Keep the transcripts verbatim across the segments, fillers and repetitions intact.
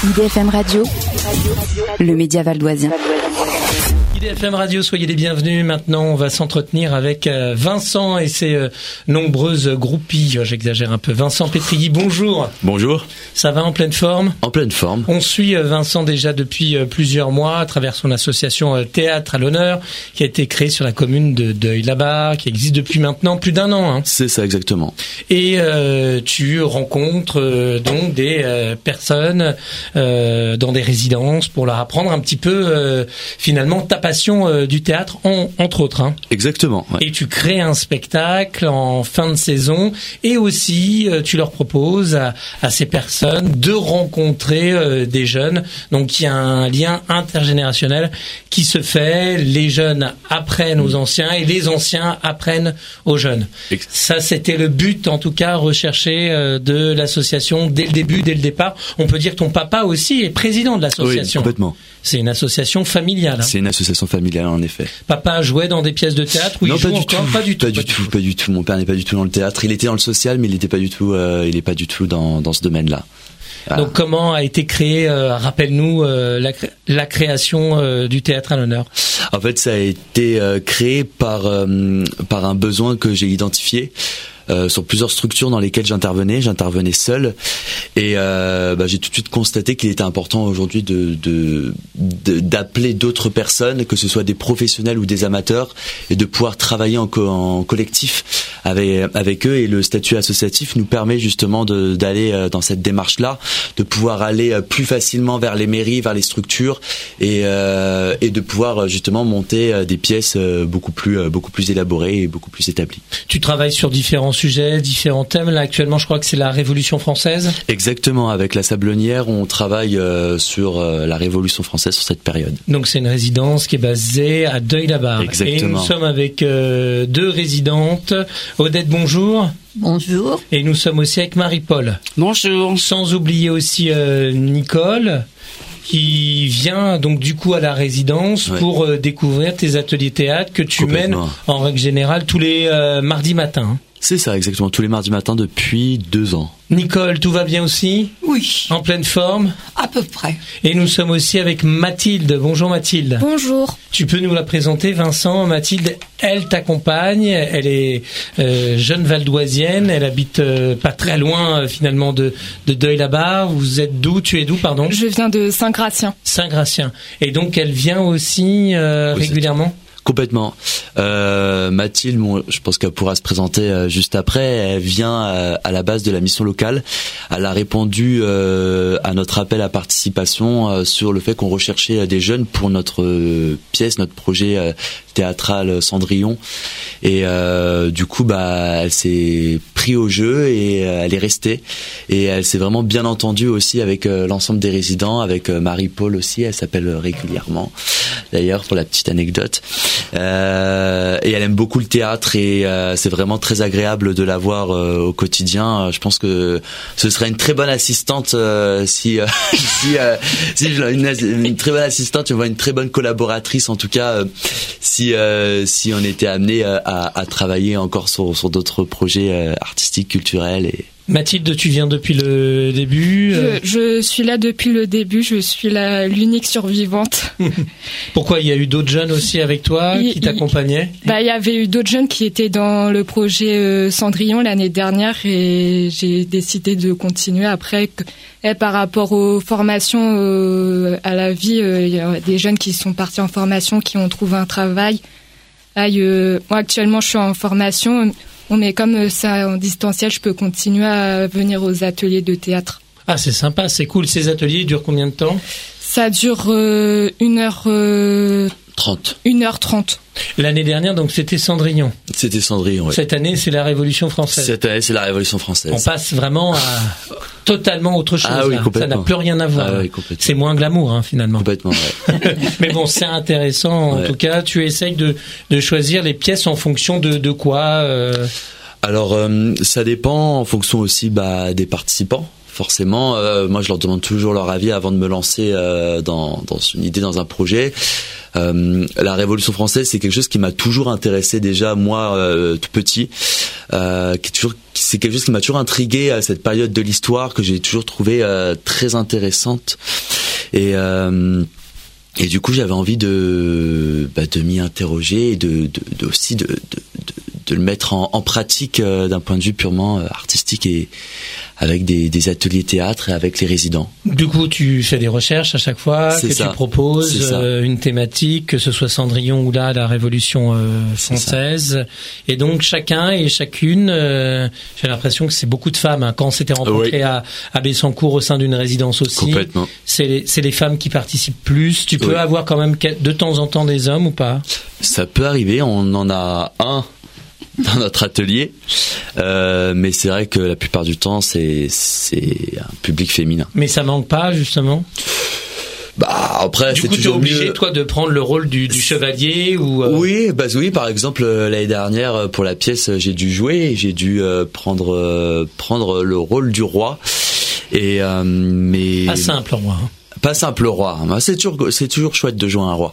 I D F M Radio, le média valdoisien. I D F M Radio, soyez les bienvenus. Maintenant, on va s'entretenir avec Vincent et ses nombreuses groupies. J'exagère un peu. Vincent Pétrilly, bonjour. Bonjour. Ça va en pleine forme ? En pleine forme. On suit Vincent déjà depuis plusieurs mois à travers son association Théâtre à l'honneur qui a été créée sur la commune de Deuil-la-Barre, qui existe depuis maintenant plus d'un an. Hein. C'est ça, exactement. Et euh, tu rencontres euh, donc des euh, personnes euh, dans des résidences pour leur apprendre un petit peu euh, finalement ta passion euh, du théâtre, en, entre autres. Hein. Exactement. Ouais. Et tu crées un spectacle en fin de saison et aussi euh, tu leur proposes à, à ces personnes de rencontrer euh, des jeunes. Donc il y a un lien intergénérationnel qui se fait. Les jeunes apprennent aux anciens et les anciens apprennent aux jeunes. Ex- Ça, c'était le but, en tout cas, recherché euh, de l'association dès le début, dès le départ. On peut dire que ton papa aussi est président de l'association. Oui, complètement. C'est une association familiale. Hein. C'est une association familiale, en effet. Papa jouait dans des pièces de théâtre ou non, il pas joue du encore tout. Pas du tout. Pas du tout. Pas du tout. Mon père n'est pas du tout dans le théâtre. Il était dans le social, mais il n'était pas du tout. Euh, il n'est pas du tout dans dans ce domaine-là. Voilà. Donc comment a été créé, euh, rappelle-nous, euh, la, la création euh, du Théâtre à l'honneur ? En fait, ça a été euh, créé par euh, par un besoin que j'ai identifié. Euh, sur plusieurs structures dans lesquelles j'intervenais, j'intervenais seul, et euh, bah, j'ai tout de suite constaté qu'il était important aujourd'hui de, de, de d'appeler d'autres personnes, que ce soit des professionnels ou des amateurs, et de pouvoir travailler en, co- en collectif avec avec eux. Et le statut associatif nous permet justement de, d'aller dans cette démarche-là, de pouvoir aller plus facilement vers les mairies, vers les structures, et euh, et de pouvoir justement monter des pièces beaucoup plus beaucoup plus élaborées et beaucoup plus établies. Tu travailles sur différents sujets, différents thèmes. Là, actuellement, je crois que c'est la Révolution française. Exactement. Avec la Sablonnière, on travaille euh, sur euh, la Révolution française sur cette période. Donc, c'est une résidence qui est basée à Deuil-la-Barre. Exactement. Et nous sommes avec euh, deux résidentes. Odette, bonjour. Bonjour. Et nous sommes aussi avec Marie-Paul. Bonjour. Sans oublier aussi euh, Nicole, qui vient donc du coup à la résidence ouais. pour euh, découvrir tes ateliers théâtre que tu mènes en règle générale tous les euh, mardis matins. C'est ça, exactement, tous les mardis matins depuis deux ans. Nicole, tout va bien aussi ? Oui. En pleine forme ? À peu près. Et nous sommes aussi avec Mathilde. Bonjour Mathilde. Bonjour. Tu peux nous la présenter, Vincent ? Mathilde, elle t'accompagne, elle est euh, jeune valdoisienne, elle habite euh, pas très loin euh, finalement de, de Deuil-la-Barre. Vous êtes d'où ? Tu es d'où, pardon ? Je viens de Saint-Gratien. Saint-Gratien. Et donc elle vient aussi euh, oui, régulièrement ? Complètement. Euh, Mathilde, bon, je pense qu'elle pourra se présenter euh, juste après. Elle vient euh, à la base de la mission locale. Elle a répondu euh, à notre appel à participation euh, sur le fait qu'on recherchait des jeunes pour notre euh, pièce, notre projet euh, théâtral Cendrillon. Et euh, du coup, bah, elle s'est pris au jeu et euh, elle est restée. Et elle s'est vraiment bien entendue aussi avec euh, l'ensemble des résidents, avec euh, Marie-Paul aussi. Elle s'appelle régulièrement, d'ailleurs, pour la petite anecdote. Euh, et elle aime beaucoup le théâtre et euh, c'est vraiment très agréable de la voir euh, au quotidien. Je pense que ce serait une très bonne assistante euh, si euh, si, euh, si une, une très bonne assistante, je vois une très bonne collaboratrice en tout cas euh, si euh, si on était amené euh, à, à travailler encore sur sur d'autres projets euh, artistiques, culturels et Mathilde, tu viens depuis le début je, je suis là depuis le début, je suis la, l'unique survivante. Pourquoi ? Il y a eu d'autres jeunes aussi avec toi il, qui t'accompagnaient ? Il, bah, il y avait eu d'autres jeunes qui étaient dans le projet euh, Cendrillon l'année dernière et j'ai décidé de continuer après. Et par rapport aux formations euh, à la vie, euh, il y a des jeunes qui sont partis en formation, qui ont trouvé un travail. Là, euh, moi, actuellement, je suis en formation. Mais comme c'est en distanciel, je peux continuer à venir aux ateliers de théâtre. Ah, c'est sympa, c'est cool. Ces ateliers durent combien de temps ? Ça dure euh, une heure... Euh, trente. Une heure trente. L'année dernière, donc, c'était Cendrillon. C'était Cendrillon, oui. Cette année, c'est la Révolution française. Cette année, c'est la Révolution française. On passe vraiment à totalement autre chose. Ah oui, là. complètement. Ça n'a plus rien à voir. Ah oui, complètement. C'est moins glamour, hein, finalement. Complètement, ouais. Mais bon, c'est intéressant. En ouais. tout cas, tu essayes de, de choisir les pièces en fonction de, de quoi euh... Alors, euh, ça dépend en fonction aussi bah, des participants. Forcément, euh, moi je leur demande toujours leur avis avant de me lancer euh, dans, dans une idée, dans un projet. Euh, la Révolution française, c'est quelque chose qui m'a toujours intéressé déjà moi euh, tout petit. Euh, qui est toujours, c'est quelque chose qui m'a toujours intrigué à cette période de l'histoire que j'ai toujours trouvé euh, très intéressante. Et euh, et du coup, j'avais envie de bah, de m'y interroger et de, de, de aussi de, de de de le mettre en, en pratique euh, d'un point de vue purement euh, artistique et avec des, des ateliers théâtre et avec les résidents. Du coup, tu fais des recherches à chaque fois, C'est que ça. tu proposes C'est ça. euh, une thématique, que ce soit Cendrillon ou là la Révolution euh, française. Et donc chacun et chacune, euh, j'ai l'impression que c'est beaucoup de femmes. Hein. Quand on s'était rencontrés Oui. à, à Bessancourt au sein d'une résidence aussi, Complètement. c'est les, c'est les femmes qui participent plus. Tu peux Oui. avoir quand même quel- de temps en temps des hommes ou pas? Ça peut arriver, on en a un dans notre atelier, euh, mais c'est vrai que la plupart du temps c'est c'est un public féminin. Mais ça manque pas justement. Bah après Du c'est coup, tu es toujours obligé mieux. toi de prendre le rôle du, du chevalier ou euh, Oui, bah oui. Par exemple, euh, l'année dernière euh, pour la pièce, euh, j'ai dû jouer, j'ai dû euh, prendre euh, prendre le rôle du roi. Et euh, mais pas simple roi. Hein. pas simple roi. Hein. C'est toujours c'est toujours chouette de jouer un roi.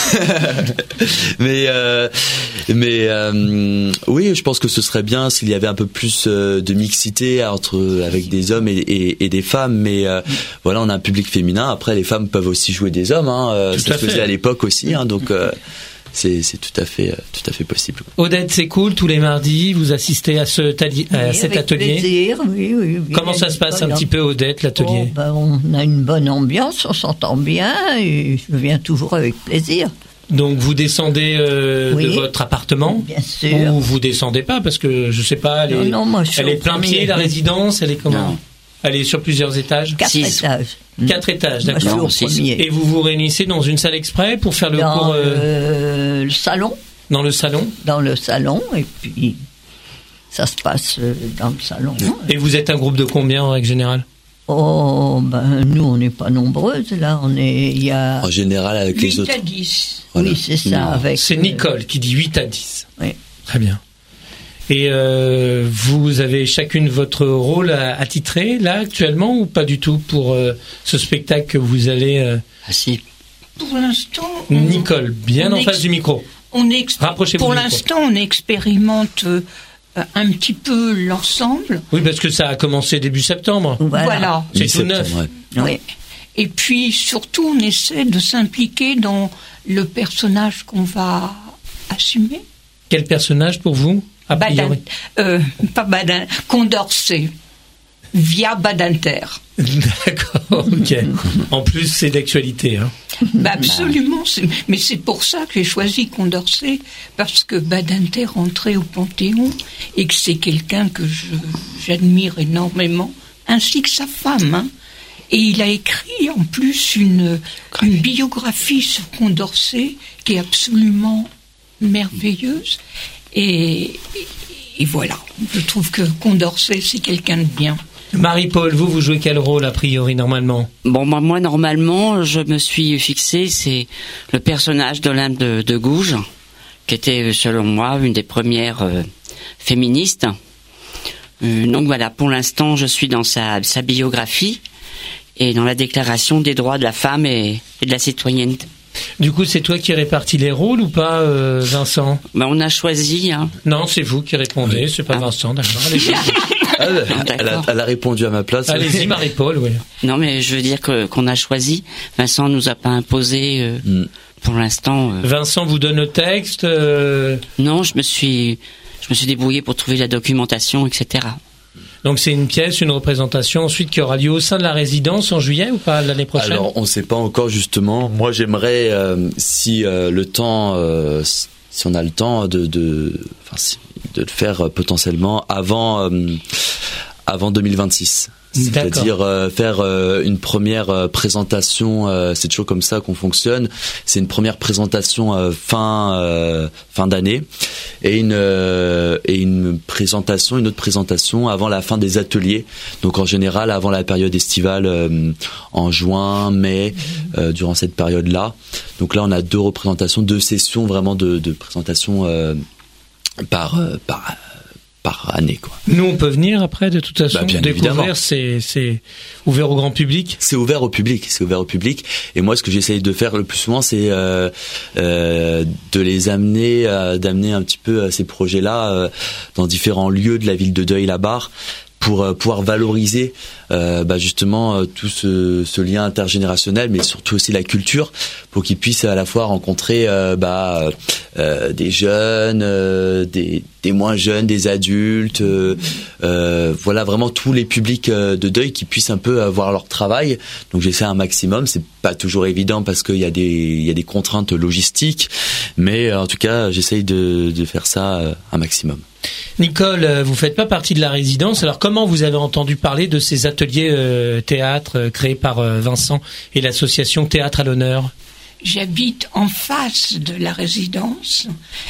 mais euh, mais euh, oui, je pense que ce serait bien s'il y avait un peu plus euh, de mixité entre avec des hommes et, et, et des femmes. Mais euh, voilà, on a un public féminin. Après, les femmes peuvent aussi jouer des hommes. Hein. Euh, Tout Ça à se faisait fait. à l'époque aussi. Hein, donc euh, c'est c'est tout à fait euh, tout à fait possible. Odette, c'est cool, tous les mardis, vous assistez à, ce tali- à Oui, cet avec atelier. plaisir, oui, oui, oui. Comment ça se passe un Voilà. petit peu, Odette, l'atelier? Oh, ben, on a une bonne ambiance, on s'entend bien et je viens toujours avec plaisir. Donc vous descendez euh, Oui. de votre appartement? Bien sûr. Ou vous descendez pas, parce que je sais pas, elle est, Non, non, moi, je suis elle au est plein premier. pied, la résidence, elle est comment? Non. Elle est sur plusieurs étages? Quatre Six. étages. Quatre étages, Moi, je suis d'accord. au six. premier. Et vous vous réunissez dans une salle exprès pour faire le Dans cours euh, euh, le salon, dans le salon? dans le salon, et puis ça se passe euh, dans le salon. Et vous êtes un groupe de combien en règle générale? Oh, ben nous on n'est pas nombreuses là, on est, il y a. En général, avec les huit autres. à dix. Voilà. Oui, c'est ça. Non. Avec. C'est euh, Nicole qui dit huit à dix. Oui. Très bien. Et euh, vous avez chacune votre rôle à- attitré là actuellement ou pas du tout pour euh, ce spectacle que vous allez euh, Ah si. Pour l'instant, on- Nicole, bien on en ex- face du micro. on exp- Rapprochez-vous pour du micro. l'instant, on expérimente euh, un petit peu l'ensemble. Oui, parce que ça a commencé début septembre. Voilà. Voilà. C'est tout Mi-septembre, neuf. ouais. Oui. Et puis surtout, on essaie de s'impliquer dans le personnage qu'on va assumer. Quel personnage pour vous a Badin, priori? euh, pas Badin, Condorcet, via Badinter. D'accord, ok. En plus, c'est d'actualité. Hein. Bah absolument, c'est- mais c'est pour ça que j'ai choisi Condorcet, parce que Badinter rentrait au Panthéon et que c'est quelqu'un que je- j'admire énormément, ainsi que sa femme. Hein. Et il a écrit en plus une, une biographie sur Condorcet qui est absolument merveilleuse. Et, et, et voilà, je trouve que Condorcet, c'est quelqu'un de bien. Marie-Paul, vous, vous jouez quel rôle a priori normalement? Bon, moi, moi, normalement, je me suis fixé, c'est le personnage d'Olympe de, de Gouges, qui était, selon moi, une des premières euh, féministes. Euh, donc voilà, pour l'instant, je suis dans sa, sa biographie et dans la déclaration des droits de la femme et, et de la citoyenneté. Du coup, c'est toi qui répartis les rôles ou pas, euh, Vincent? Ben, on a choisi, hein. Non, c'est vous qui répondez, c'est pas Ah. Vincent, d'accord. Allez-y, Ah, elle, Ah, elle a, d'accord. elle a répondu à ma place. Allez-y Marie-Paul, oui. Non, mais je veux dire que qu'on a choisi. Vincent nous a pas imposé euh, Mm. pour l'instant. euh. Vincent vous donne le texte. euh, Non, je me suis, je me suis débrouillé pour trouver la documentation, et cetera. Donc c'est une pièce, une représentation ensuite qui aura lieu au sein de la résidence en juillet ou pas l'année prochaine? Alors, on ne sait pas encore justement. Moi, j'aimerais, euh, si euh, le temps, euh, si on a le temps, de, de, enfin, si- de le faire euh, potentiellement avant, euh, avant deux mille vingt-six. C'est-à-dire euh, faire euh, une première euh, présentation. Euh, c'est toujours comme ça qu'on fonctionne. C'est une première présentation euh, fin euh, fin d'année et une euh, et une présentation, une autre présentation avant la fin des ateliers. Donc en général avant la période estivale euh, en juin, mai, euh, durant cette période-là. Donc là on a deux représentations, deux sessions vraiment de, de présentation euh, par euh, par par année, quoi. Nous, on peut venir après, de toute façon, bah, bien découvrir. C'est, c'est ouvert au grand public. C'est ouvert au public. C'est ouvert au public. Et moi, ce que j'essaye de faire le plus souvent, c'est euh, euh, de les amener, euh, d'amener un petit peu ces projets-là euh, dans différents lieux de la ville de Deuil-la-Barre, pour euh, pouvoir valoriser euh, bah justement euh, tout ce, ce lien intergénérationnel, mais surtout aussi la culture, pour qu'ils puissent à la fois rencontrer euh, bah, euh, des jeunes, euh, des, des moins jeunes, des adultes, euh, euh, voilà, vraiment tous les publics euh, de Deuil qui puissent un peu avoir leur travail. Donc j'essaie un maximum, c'est pas toujours évident parce qu'il y a des il y a des contraintes logistiques, mais euh, en tout cas j'essaye de, de faire ça euh, un maximum. Nicole, vous faites pas partie de la résidence. Alors comment vous avez entendu parler de ces ateliers euh, théâtre euh, créés par euh, Vincent et l'association Théâtre à l'honneur? J'habite en face de la résidence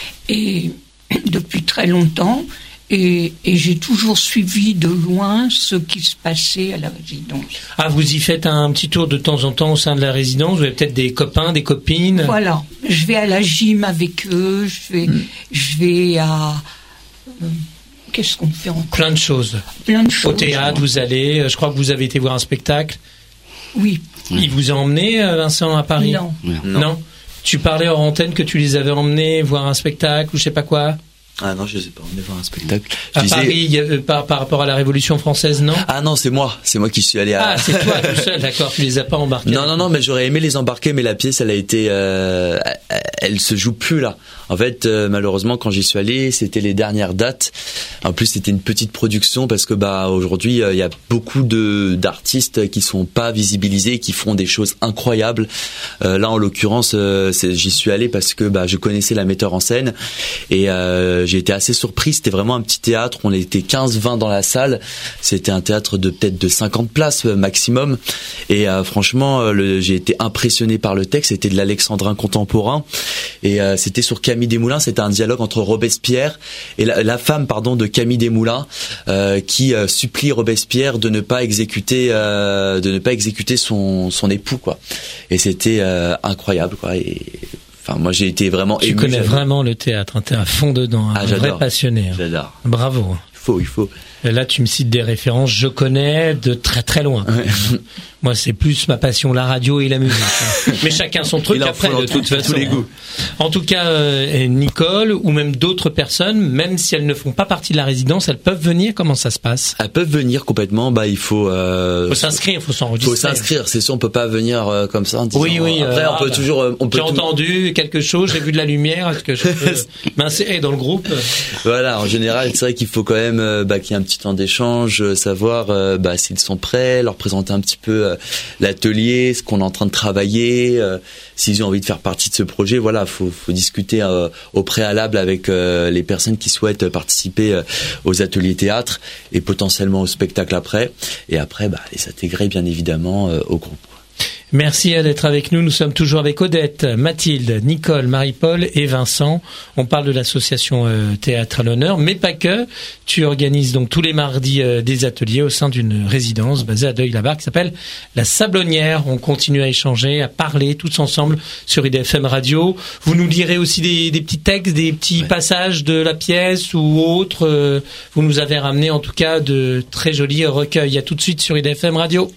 et depuis très longtemps et, et j'ai toujours suivi de loin ce qui se passait à la résidence. Ah, vous y faites un petit tour de temps en temps au sein de la résidence? Vous avez peut-être des copains, des copines? Voilà, je vais à la gym avec eux, je vais, mmh. je vais à... Euh, qu'est-ce qu'on fait encore? Plein de choses. Plein de choses. Au théâtre, vous allez. Je crois que vous avez été voir un spectacle. Oui. Il vous a emmené, Vincent, à Paris? Non. Non. Non. Tu parlais hors antenne que tu les avais emmenés voir un spectacle ou je sais pas quoi. Ah non, je les ai pas emmenés voir un spectacle. Je à disais... Paris, euh, par, par rapport à la Révolution française, non? Ah non, c'est moi, c'est moi qui suis allé à... Ah, c'est toi tout seul, d'accord, tu les as pas embarqués. Non, non, non, mais j'aurais aimé les embarquer, mais la pièce, elle a été... Euh, elle se joue plus, là. En fait, euh, malheureusement, quand j'y suis allé, c'était les dernières dates. En plus, c'était une petite production parce que bah aujourd'hui, il euh, y a beaucoup de d'artistes qui sont pas visibilisés, qui font des choses incroyables. Euh, là, en l'occurrence, euh, c'est, j'y suis allé parce que bah je connaissais la metteur en scène et euh, j'ai été assez surpris. C'était vraiment un petit théâtre. On était quinze vingt dans la salle. C'était un théâtre de peut-être de cinquante places maximum. Et euh, franchement, le, j'ai été impressionné par le texte. C'était de l'alexandrin contemporain et euh, c'était sur Camille Desmoulins. C'était un dialogue entre Robespierre et la, la femme, pardon, de Camille Desmoulins euh, qui euh, supplie Robespierre de ne pas exécuter, euh, de ne pas exécuter son son époux, quoi. Et c'était euh, incroyable, quoi. Et enfin, moi, j'ai été vraiment. Tu ému, connais j'adore. vraiment le théâtre, hein, t'es à fond dedans, ah, un j'adore. vrai passionné. Hein. J'adore. Bravo. Il faut, il faut. Et là, tu me cites des références, je connais de très très loin. Ouais. Moi, c'est plus ma passion, la radio et la musique. Mais chacun son truc après, de toute façon. Tous les goûts. En tout cas, euh, Nicole, ou même d'autres personnes, même si elles ne font pas partie de la résidence, elles peuvent venir. Comment ça se passe? Elles peuvent venir complètement. Bah, il faut. Euh, faut s'inscrire, il faut s'enregistrer. Faut s'inscrire. C'est sûr, on peut pas venir euh, comme ça. En disant, oui, oui. Après, euh, on peut ah, toujours. Euh, on peut j'ai tout... entendu quelque chose, j'ai vu de la lumière. Est-ce que je peux m'insérer dans le groupe? Voilà. En général, c'est vrai qu'il faut quand même euh, bah, qu'il y ait un petit temps d'échange, euh, savoir euh, bah, s'ils sont prêts, leur présenter un petit peu euh, l'atelier, ce qu'on est en train de travailler, euh, s'ils ont envie de faire partie de ce projet. Voilà, faut, faut discuter euh, au préalable avec euh, les personnes qui souhaitent participer euh, aux ateliers théâtre et potentiellement au spectacle après. Et après, bah, les intégrer bien évidemment euh, au groupe. Merci d'être avec nous. Nous sommes toujours avec Odette, Mathilde, Nicole, Marie-Paul et Vincent. On parle de l'association euh, Théâtre à l'honneur, mais pas que. Tu organises donc tous les mardis euh, des ateliers au sein d'une résidence basée à Deuil-la-Barre qui s'appelle La Sablonnière. On continue à échanger, à parler tous ensemble sur I D F M Radio. Vous nous lirez aussi des, des petits textes, des petits ouais. passages de la pièce ou autres. Euh, vous nous avez ramené en tout cas de très jolis recueils. À tout de suite sur I D F M Radio.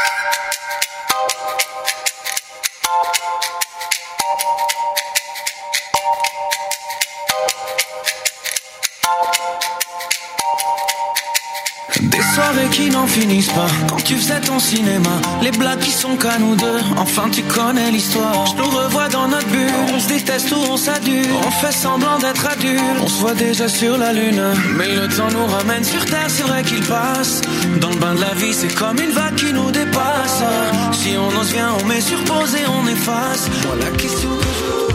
Soirées qui n'en finissent pas. Quand tu faisais ton cinéma, les blagues qui sont qu'à nous deux. Enfin tu connais l'histoire. Je nous revois dans notre bulle. On se déteste ou on s'adule. On fait semblant d'être adultes. On se voit déjà sur la lune. Mais le temps nous ramène sur terre, c'est vrai qu'il passe. Dans le bain de la vie, c'est comme une vague qui nous dépasse. Si on ose vient, on met sur pause et on efface. Moi la question que je...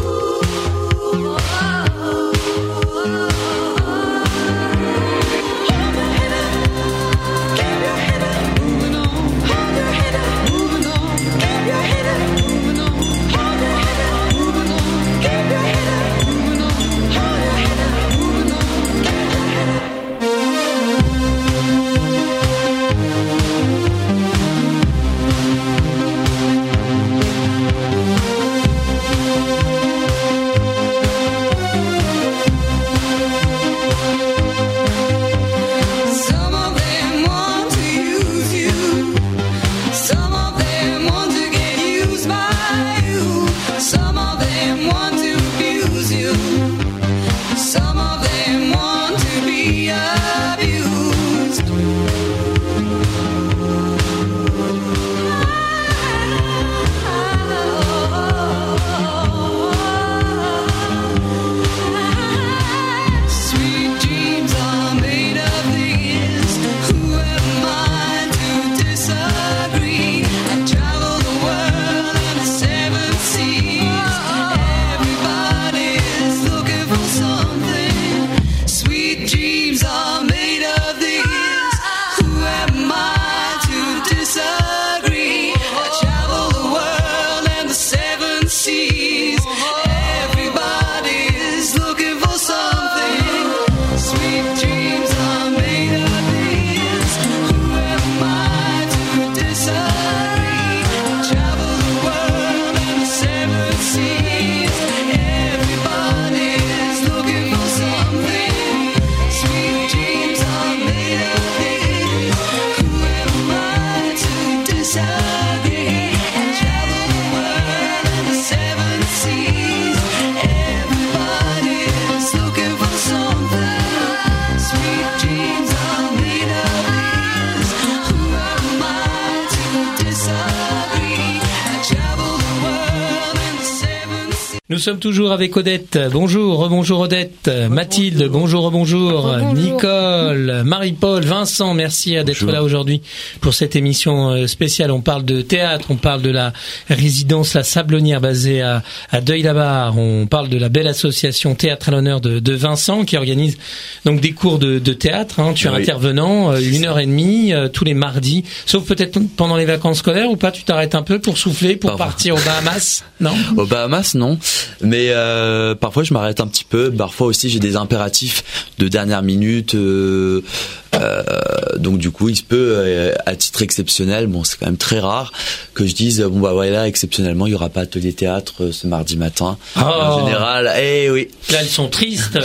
Nous sommes toujours avec Odette. Bonjour, rebonjour Odette. Mathilde, bonjour, rebonjour. Bonjour. Nicole, Marie-Paul, Vincent, merci d'être bonjour. Là aujourd'hui pour cette émission spéciale. On parle de théâtre, on parle de la résidence La Sablonnière basée à, à Deuil-la-Barre. On parle de la belle association Théâtre à l'honneur de, de Vincent qui organise donc des cours de, de théâtre. Hein. Tu es oui. intervenant une heure et demie euh, tous les mardis, sauf peut-être pendant les vacances scolaires ou pas. Tu t'arrêtes un peu pour souffler, pour Pardon. partir aux Bahamas. Non. Aux Bahamas, non. Mais euh, parfois je m'arrête un petit peu. Parfois aussi j'ai des impératifs de dernière minute. Euh, euh, donc du coup il se peut euh, à titre exceptionnel, bon c'est quand même très rare que je dise bon bah voilà exceptionnellement il y aura pas atelier théâtre euh, ce mardi matin. Oh. En général, eh oui. Là elles sont tristes.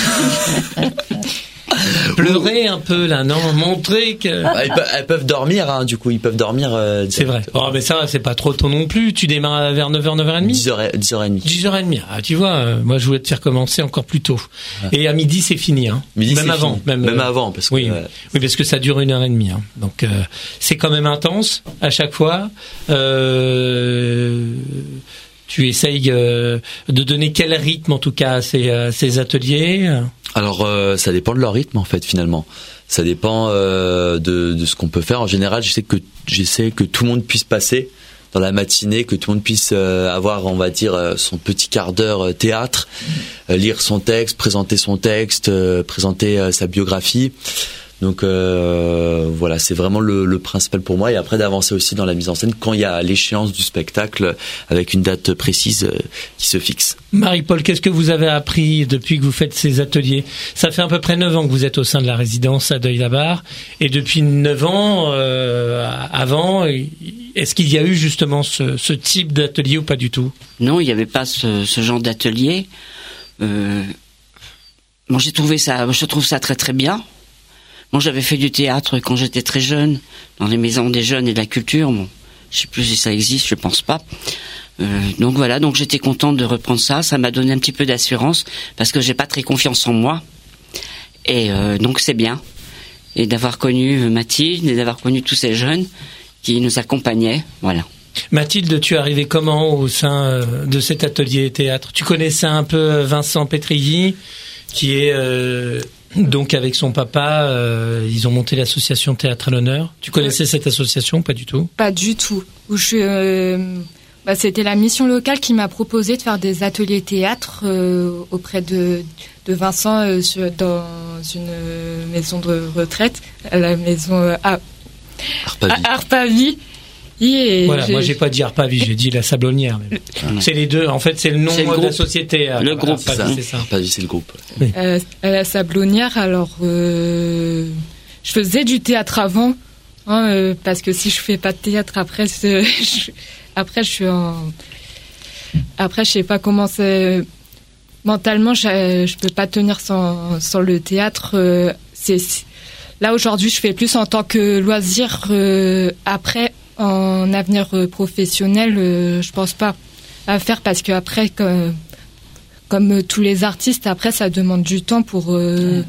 Pleurer un peu là, non, montrer que elles, peuvent, elles peuvent dormir, hein, du coup ils peuvent dormir. Euh, c'est vrai. Oh, mais ça c'est pas trop tôt non plus. Tu démarres vers neuf heures, neuf heures trente. dix heures, dix heures trente. dix heures trente. Ah, tu vois, euh, moi je voulais te faire commencer encore plus tôt. Ouais. Et à midi c'est fini, hein. Midi, même c'est avant, fini. même, même euh, avant, parce que oui, euh... oui, parce que ça dure une heure et demie. Hein. Donc euh, c'est quand même intense à chaque fois. Euh... Tu essayes euh, de donner quel rythme en tout cas à ces, euh, ces ateliers? Alors euh, ça dépend de leur rythme en fait finalement. Ça dépend euh, de, de ce qu'on peut faire. En général, j'essaie que j'essaie que tout le monde puisse passer dans la matinée, que tout le monde puisse euh, avoir, on va dire, euh, son petit quart d'heure euh, théâtre, euh, lire son texte, présenter son texte, euh, présenter euh, sa biographie. Donc euh, voilà, c'est vraiment le, le principal pour moi. Et après d'avancer aussi dans la mise en scène quand il y a l'échéance du spectacle avec une date précise euh, qui se fixe. Marie-Paul, qu'est-ce que vous avez appris depuis que vous faites ces ateliers? Ça fait à peu près neuf ans que vous êtes au sein de la résidence à Deuil-la-Barre. Et depuis neuf ans, euh, avant, est-ce qu'il y a eu justement ce, ce type d'atelier ou pas du tout? Non, il n'y avait pas ce, ce genre d'atelier. Euh, bon, j'ai trouvé ça, je trouve ça très très bien. Moi, j'avais fait du théâtre quand j'étais très jeune, dans les maisons des jeunes et de la culture. Bon, je sais plus si ça existe, je pense pas. Euh, donc voilà, donc j'étais contente de reprendre ça. Ça m'a donné un petit peu d'assurance parce que j'ai pas très confiance en moi. Et euh, donc c'est bien. Et d'avoir connu Mathilde et d'avoir connu tous ces jeunes qui nous accompagnaient, voilà. Mathilde, tu es arrivée comment au sein de cet atelier théâtre? Tu connaissais un peu Vincent Pétrilly, qui est... Euh Donc avec son papa, euh, ils ont monté l'association Théâtre à l'honneur. Tu connaissais cette association? Pas du tout. Pas du tout. Où je suis, euh, bah, c'était la mission locale qui m'a proposé de faire des ateliers théâtre euh, auprès de, de Vincent euh, sur, dans une maison de retraite, à la maison euh, à Arpavie. À Arpavie. Et voilà, j'ai... moi j'ai pas dit Arpavie, j'ai dit La Sablonnière. Mais... C'est les deux, en fait c'est le nom c'est le de la société. Le groupe, Arpavie, c'est ça. Arpavie, c'est le groupe. Oui. Euh, à La Sablonnière, alors euh, je faisais du théâtre avant, hein, euh, parce que si je fais pas de théâtre après, je, après je suis en, après je sais pas comment c'est mentalement, je, je peux pas tenir sans sans le théâtre. Euh, c'est là aujourd'hui, je fais plus en tant que loisir. Euh, après. En avenir professionnel, euh, je pense pas à faire parce que après, comme, comme tous les artistes, après ça demande du temps pour euh,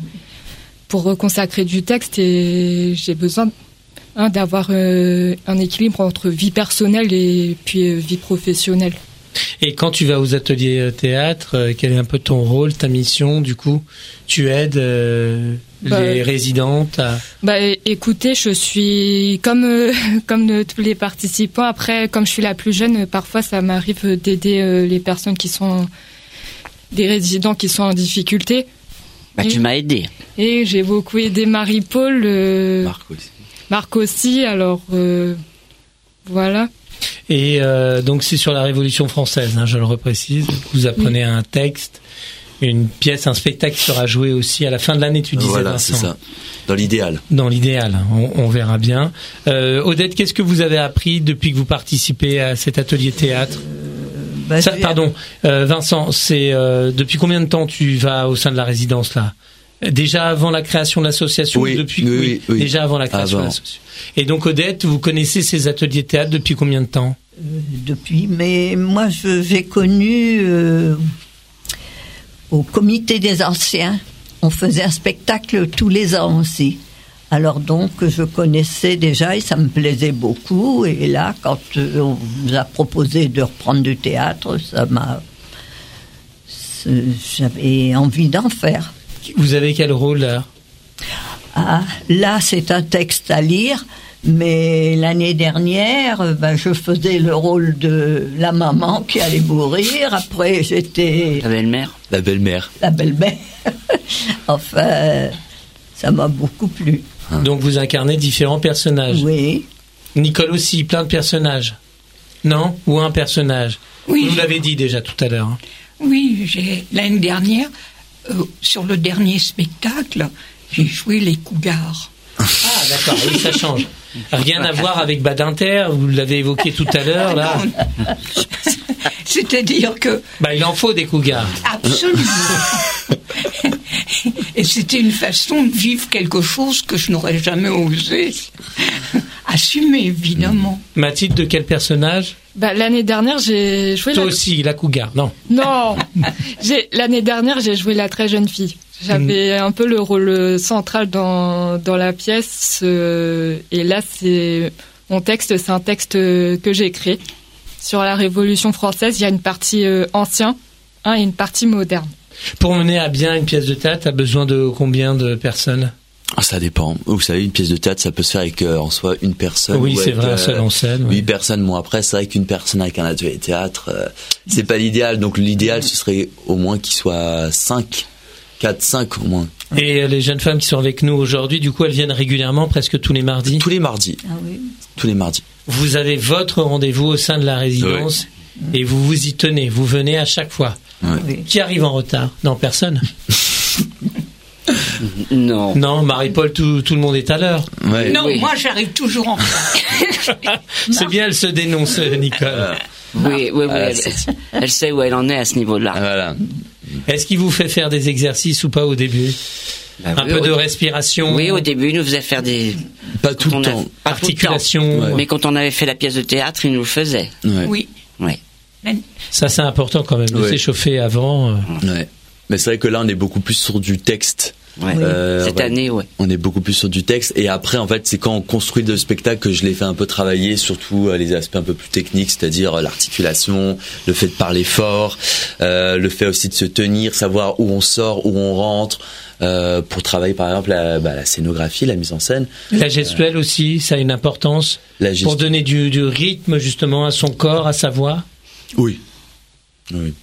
pour consacrer du texte et j'ai besoin hein, d'avoir euh, un équilibre entre vie personnelle et puis euh, vie professionnelle. Et quand tu vas aux ateliers théâtre, euh, quel est un peu ton rôle, ta mission du coup? Tu aides euh, bah, les résidentes à... Bah écoutez, je suis comme euh, comme de tous les participants. Après, comme je suis la plus jeune, parfois ça m'arrive d'aider euh, les personnes qui sont des résidents qui sont en difficulté. Bah et, tu m'as aidé. Et j'ai beaucoup aidé Marie-Paul. Euh, Marc aussi. Marc aussi. Alors euh, voilà. Et euh, donc c'est sur la Révolution française, hein, je le reprécise. Vous apprenez oui. un texte, une pièce, un spectacle sera joué aussi à la fin de l'année, tu disais. Voilà, Vincent. c'est ça. Dans l'idéal. Dans l'idéal, on, on verra bien. Euh, Odette, qu'est-ce que vous avez appris depuis que vous participez à cet atelier théâtre? euh, bah, Ça, Pardon, euh, Vincent, c'est euh, depuis combien de temps tu vas au sein de la résidence là? Déjà avant la création de l'association? Oui, depuis, oui, oui, oui. Déjà avant la création avant. de l'association. Et donc Odette, vous connaissez ces ateliers théâtre depuis combien de temps? euh, Depuis, mais moi je, j'ai connu euh, au comité des anciens, on faisait un spectacle tous les ans aussi. Alors donc je connaissais déjà et ça me plaisait beaucoup. Et là, quand on nous a proposé de reprendre du théâtre, ça m'a j'avais envie d'en faire. Vous avez quel rôle là ? Ah, là, c'est un texte à lire, mais l'année dernière, ben, je faisais le rôle de la maman qui allait mourir. Après, j'étais... La belle-mère. La belle-mère. La belle-mère. Enfin, ça m'a beaucoup plu. Donc vous incarnez différents personnages. Oui. Nicole aussi, plein de personnages. Non ? Ou un personnage ? Oui. Vous l'avez dit déjà tout à l'heure. Hein. Oui, j'ai, l'année dernière, euh, sur le dernier spectacle, j'ai joué les Cougars. Ah, d'accord, oui, ça change. Rien à voir avec Badinter, vous l'avez évoqué tout à l'heure, là. C'est-à-dire que... Bah, il en faut des Cougars. Absolument. Et c'était une façon de vivre quelque chose que je n'aurais jamais osé assumer, évidemment. Mathilde, de quel personnage ? Bah, l'année dernière, j'ai joué... Toi la... aussi, la Cougar, non. Non j'ai... L'année dernière, j'ai joué la très jeune fille. J'avais mmh. un peu le rôle central dans, dans la pièce. Euh, et là, c'est mon texte, c'est un texte que j'ai écrit. Sur la Révolution française, il y a une partie euh, ancienne hein, et une partie moderne. Pour mener à bien une pièce de théâtre, tu as besoin de combien de personnes ? Ça dépend. Vous savez, une pièce de théâtre, ça peut se faire avec euh, en soi une personne. Oui, c'est avec, vrai, euh, seul en scène. Huit ouais. personnes. Bon, après, c'est vrai qu'une personne avec un atelier théâtre, euh, c'est pas l'idéal. Donc, l'idéal, ce serait au moins qu'il soit cinq. quatre, cinq au moins. Et les jeunes femmes qui sont avec nous aujourd'hui, du coup, elles viennent régulièrement, presque tous les mardis ? Tous les mardis. Ah oui. Tous les mardis. Vous avez votre rendez-vous au sein de la résidence oui. et vous vous y tenez. Vous venez à chaque fois. Ouais. Oui. Qui arrive en retard ? Non, personne. Non. Non, Marie-Paul, tout, tout le monde est à l'heure. Ouais. Non, oui. moi j'arrive toujours en retard. C'est bien, elle se dénonce, Nicole. Oui, oui, oui. Ah, Elle, elle sait où elle en est à ce niveau-là. Ah, voilà. Est-ce qu'il vous fait faire des exercices ou pas au début ? Bah, Un oui, peu au de dé- respiration. Oui, au début, il nous faisait faire des... Pas tout quand le on a- temps. Pas tout le temps. Articulation. Ouais. Mais quand on avait fait la pièce de théâtre, il nous le faisait. Ouais. Oui. Ouais. Ça, c'est important quand même, de Ouais. s'échauffer avant. euh. Ouais. Mais c'est vrai que là, on est beaucoup plus sur du texte. Ouais. Euh, Cette ouais. année, ouais. On est beaucoup plus sur du texte. Et après, en fait, c'est quand on construit le spectacle que je l'ai fait un peu travailler, surtout euh, les aspects un peu plus techniques, c'est-à-dire euh, l'articulation, le fait de parler fort, euh, le fait aussi de se tenir, savoir où on sort, où on rentre, euh, pour travailler par exemple la, bah, la scénographie, la mise en scène. La gestuelle aussi, ça a une importance La pour gestu- donner du, du rythme justement à son corps, à sa voix. Oui. Oui.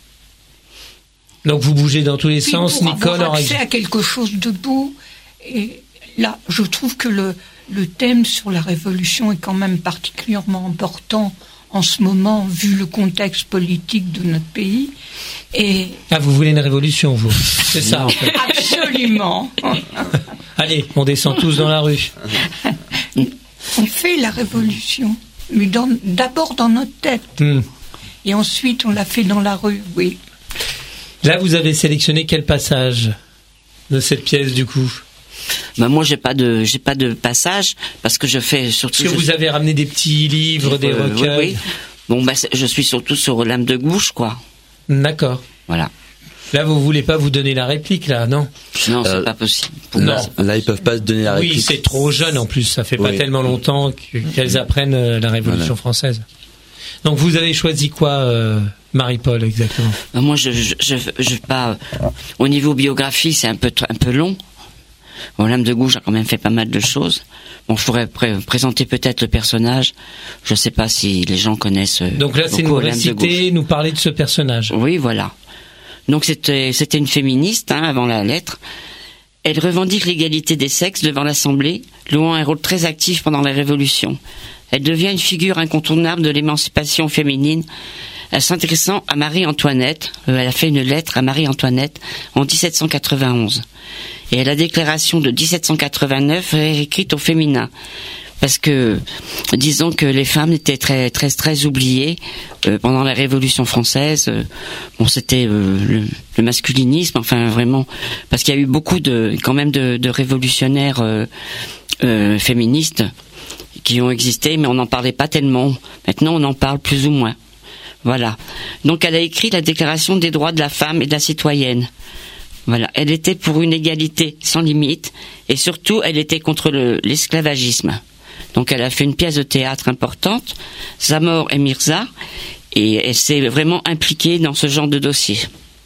Donc vous bougez dans tous les Puis sens, pour Nicole. avoir en accès règle- à quelque chose de beau. Et là, je trouve que le, le thème sur la Révolution est quand même particulièrement important en ce moment, vu le contexte politique de notre pays. Et Ah, vous voulez une révolution, vous ? C'est ça, en fait. absolument, Allez, on descend tous dans la rue. on fait la Révolution, mais dans- d'abord dans notre tête, Hmm. et ensuite on la fait dans la rue, oui. Là, vous avez sélectionné quel passage de cette pièce, du coup ? Bah, moi, j'ai pas de, j'ai pas de passage, parce que je fais surtout... Est-ce que je- vous avez ramené des petits livres, des Euh, oui, recueils ? oui. Bon, bah, c'est- je suis surtout sur L'âme de gauche, quoi. D'accord. Voilà. Là, vous voulez pas vous donner la réplique, là, non ? Non, c'est Euh, pas possible. Pour non. moi, Là, ils peuvent pas se donner la Oui, réplique. c'est trop jeune en plus. Ça fait pas Oui. tellement longtemps que- qu'elles apprennent euh, la Révolution Voilà. française. Donc, vous avez choisi quoi, euh, Marie-Paul, exactement ? Bah, moi, je, je, je, je pas. Au niveau biographie, c'est un peu, un peu long. Bon, L'âme de gauche a quand même fait pas mal de choses. Bon, je pourrais pré- présenter peut-être le personnage. Je sais pas si les gens connaissent. euh, Donc là, c'est beaucoup nous L'âme de gauche. réciter, nous parler de ce personnage. Oui, voilà. Donc c'était c'était une féministe hein, avant la lettre. Elle revendique l'égalité des sexes devant l'Assemblée, jouant un rôle très actif pendant la Révolution. Elle devient une figure incontournable de l'émancipation féminine, euh, s'intéressant à Marie-Antoinette. Euh, elle a fait une lettre à Marie-Antoinette en dix-sept cent quatre-vingt-onze. Et la déclaration de dix-sept cent quatre-vingt-neuf est écrite au féminin. Parce que, disons que les femmes étaient très très très oubliées euh, pendant la Révolution française. Euh, bon, c'était euh, le, le masculinisme, enfin vraiment, parce qu'il y a eu beaucoup de, quand même de, de révolutionnaires euh, euh, féministes qui ont existé, mais on n'en parlait pas tellement. Maintenant, on en parle plus ou moins. Voilà. Donc, elle a écrit la Déclaration des droits de la femme et de la citoyenne. Voilà. Elle était pour une égalité sans limite, et surtout, elle était contre le, l'esclavagisme. Donc elle a fait une pièce de théâtre importante, Zamor et Mirza, et elle s'est vraiment impliquée dans ce genre de dossier.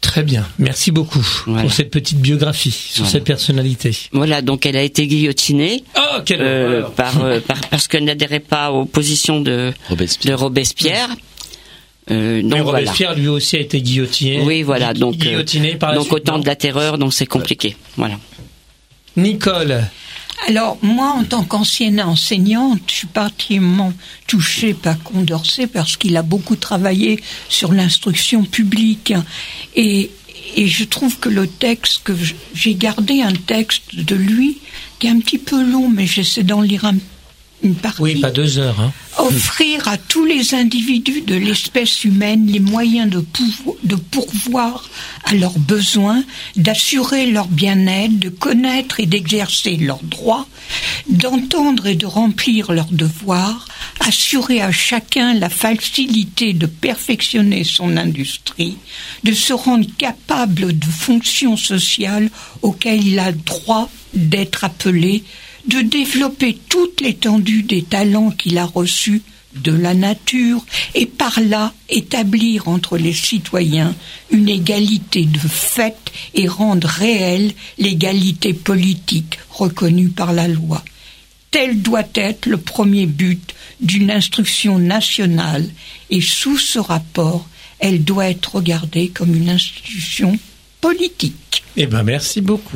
Très bien, merci beaucoup voilà. pour cette petite biographie sur voilà. cette personnalité. Voilà, donc elle a été guillotinée oh, quelle euh, par, euh, par, parce qu'elle n'adhérait pas aux positions de Robespierre. De Robespierre. Euh, donc Mais Robespierre voilà. lui aussi a été guillotiné. Oui, voilà, donc guillotiné par la donc suite, au temps de la terreur, donc c'est compliqué. Voilà. Nicole. Alors, moi, en tant qu'ancienne enseignante, je suis particulièrement touchée par Condorcet parce qu'il a beaucoup travaillé sur l'instruction publique. Et, et je trouve que le texte, que j'ai gardé un texte de lui qui est un petit peu long, mais j'essaie d'en lire un, une partie. Oui, pas deux heures. Hein. Offrir à tous les individus de l'espèce humaine les moyens de, pouvo- de pourvoir à leurs besoins, d'assurer leur bien-être, de connaître et d'exercer leurs droits, d'entendre et de remplir leurs devoirs, assurer à chacun la facilité de perfectionner son industrie, de se rendre capable de fonctions sociales auxquelles il a droit d'être appelé, de développer toute l'étendue des talents qu'il a reçus de la nature et par là établir entre les citoyens une égalité de fait et rendre réelle l'égalité politique reconnue par la loi. Tel doit être le premier but d'une instruction nationale et sous ce rapport, elle doit être regardée comme une institution politique. Eh ben, merci beaucoup.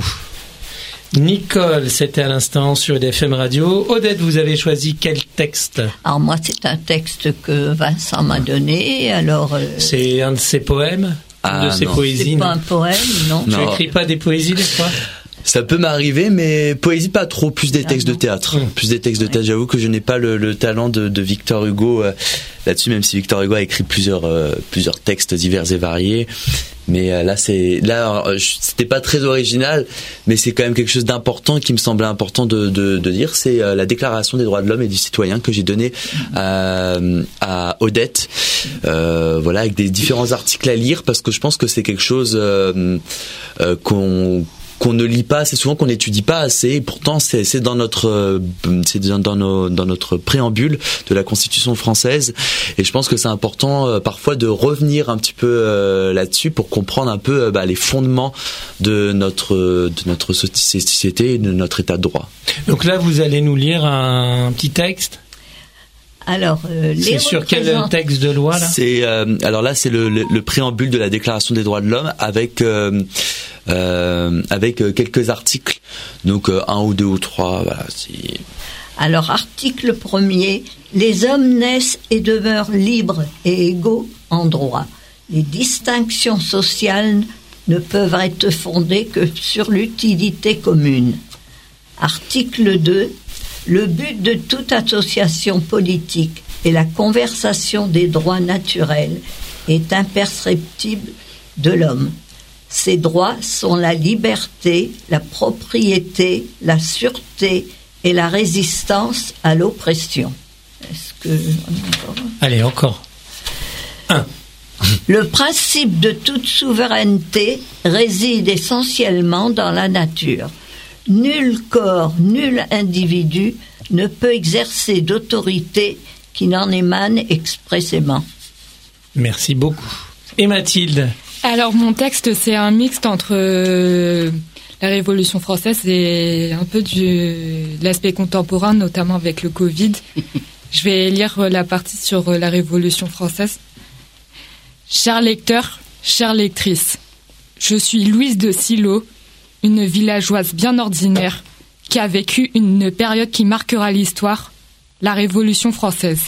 Nicole, c'était à l'instant sur D F M Radio. Odette, vous avez choisi quel texte ? Alors moi, c'est un texte que Vincent m'a donné. Alors euh... c'est un de ses poèmes, ah, de ses non. poésies. C'est pas un poème, non. Tu n'écris pas des poésies des fois ? Ça peut m'arriver, mais poésie pas trop, plus des textes ah, de théâtre. Mmh. Plus des textes de théâtre. J'avoue que je n'ai pas le, le talent de, de Victor Hugo euh, là-dessus, même si Victor Hugo a écrit plusieurs, euh, plusieurs textes divers et variés. Mais euh, là, c'est là, euh, c'était pas très original, mais c'est quand même quelque chose d'important qui me semblait important de, de, de dire. C'est euh, la Déclaration des droits de l'homme et du citoyen que j'ai donnée à, à Odette. Euh, voilà, avec des différents articles à lire, parce que je pense que c'est quelque chose euh, euh, qu'on qu'on ne lit pas assez souvent, qu'on n'étudie pas assez, et pourtant c'est, c'est dans notre c'est dans, dans, nos, dans notre préambule de la Constitution française, et je pense que c'est important euh, parfois de revenir un petit peu euh, là-dessus pour comprendre un peu euh, bah, les fondements de notre de notre société et de notre état de droit. Donc là, vous allez nous lire un, un petit texte. Alors, euh, les c'est sur représent... quel texte de loi là ? C'est euh, alors là, c'est le, le, le préambule de la Déclaration des droits de l'homme avec euh, euh, avec quelques articles, donc euh, un ou deux ou trois. Voilà. C'est... Alors, article premier, les hommes naissent et demeurent libres et égaux en droit. Les distinctions sociales ne peuvent être fondées que sur l'utilité commune. Article deux, le but de toute association politique est la conservation des droits naturels est imperceptible de l'homme. Ces droits sont la liberté, la propriété, la sûreté et la résistance à l'oppression. Est-ce que... Allez, encore. Un. Le principe de toute souveraineté réside essentiellement dans la nature. Nul corps, nul individu ne peut exercer d'autorité qui n'en émane expressément. Merci beaucoup. Et Mathilde ? Alors mon texte, c'est un mixte entre euh, la Révolution française et un peu du, de l'aspect contemporain, notamment avec le Covid. Je vais lire la partie sur la Révolution française. Chers lecteurs, chères lectrices, je suis Louise de Silo, une villageoise bien ordinaire qui a vécu une période qui marquera l'histoire, la Révolution française.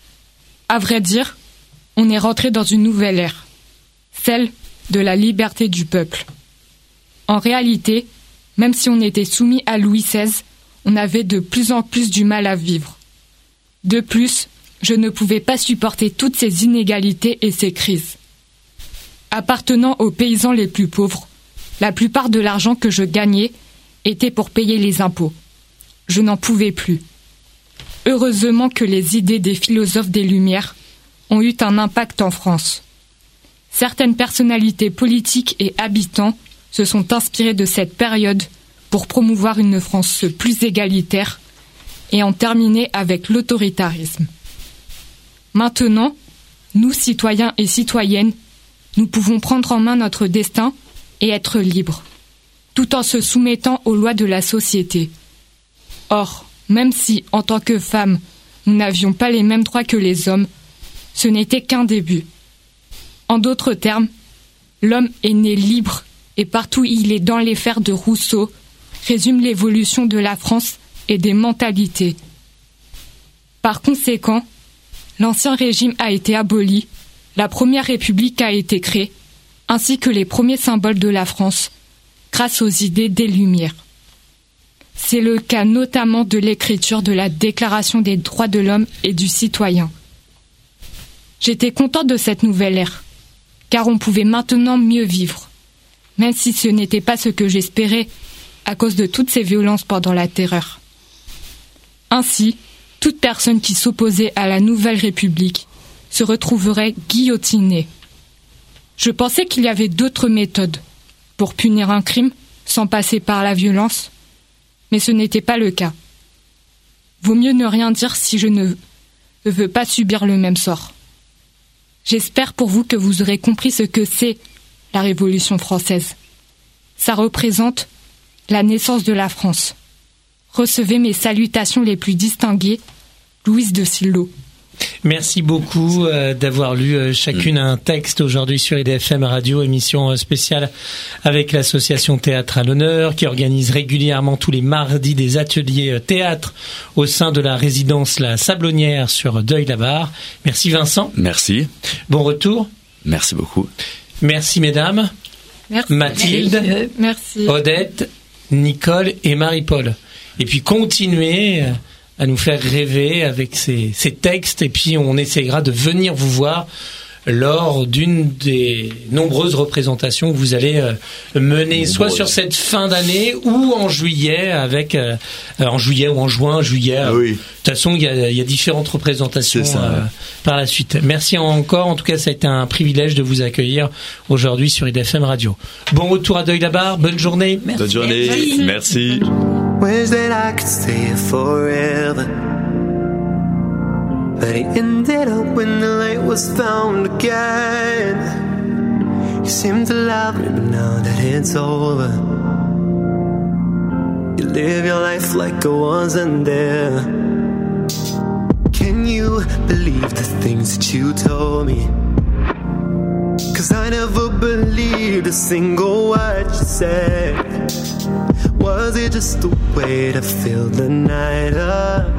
À vrai dire, on est rentré dans une nouvelle ère, celle de la liberté du peuple. En réalité, même si on était soumis à Louis seize, on avait de plus en plus du mal à vivre. De plus, je ne pouvais pas supporter toutes ces inégalités et ces crises. Appartenant aux paysans les plus pauvres, la plupart de l'argent que je gagnais était pour payer les impôts. Je n'en pouvais plus. Heureusement que les idées des philosophes des Lumières ont eu un impact en France. Certaines personnalités politiques et habitants se sont inspirés de cette période pour promouvoir une France plus égalitaire et en terminer avec l'autoritarisme. Maintenant, nous, citoyens et citoyennes, nous pouvons prendre en main notre destin et être libres, tout en se soumettant aux lois de la société. Or, même si, en tant que femmes, nous n'avions pas les mêmes droits que les hommes, ce n'était qu'un début. En d'autres termes, l'homme est né libre et partout il est dans les fers de Rousseau, résume l'évolution de la France et des mentalités. Par conséquent, l'ancien régime a été aboli, la première république a été créée, ainsi que les premiers symboles de la France, grâce aux idées des Lumières. C'est le cas notamment de l'écriture de la Déclaration des droits de l'homme et du citoyen. J'étais contente de cette nouvelle ère, car on pouvait maintenant mieux vivre, même si ce n'était pas ce que j'espérais à cause de toutes ces violences pendant la Terreur. Ainsi, toute personne qui s'opposait à la nouvelle République se retrouverait guillotinée. Je pensais qu'il y avait d'autres méthodes pour punir un crime sans passer par la violence, mais ce n'était pas le cas. Vaut mieux ne rien dire si je ne veux pas subir le même sort. J'espère pour vous que vous aurez compris ce que c'est la Révolution française. Ça représente la naissance de la France. Recevez mes salutations les plus distinguées, Louise de Sillo. Merci beaucoup euh, d'avoir lu euh, chacune un texte aujourd'hui sur I D F M Radio, émission euh, spéciale avec l'association Théâtre à l'honneur qui organise régulièrement tous les mardis des ateliers euh, théâtre au sein de la résidence La Sablonnière sur Deuil-la-Barre. Merci Vincent. Merci. Bon retour. Merci beaucoup. Merci mesdames. Merci. Mathilde. Merci. Odette, Nicole et Marie-Paul. Et puis continuez à nous faire rêver avec ces, ces textes et puis on essaiera de venir vous voir lors d'une des nombreuses représentations que vous allez euh, mener soit sur cette fin d'année ou en juillet avec euh, en juillet ou en juin, juillet. Oui. De toute façon, il y a, il y a différentes représentations ça, euh, ouais. par la suite. Merci encore. En tout cas, ça a été un privilège de vous accueillir aujourd'hui sur I D F M Radio. Bon retour à Deuil-la-Barre. Bonne journée. Merci. Bonne journée. Merci. Merci. Wish that I could stay forever, but it ended up when the light was found again. You seem to love me, but now that it's over, you live your life like I wasn't there. Can you believe the things that you told me? Cause I never believed a single word you said. Was it just a way to fill the night up?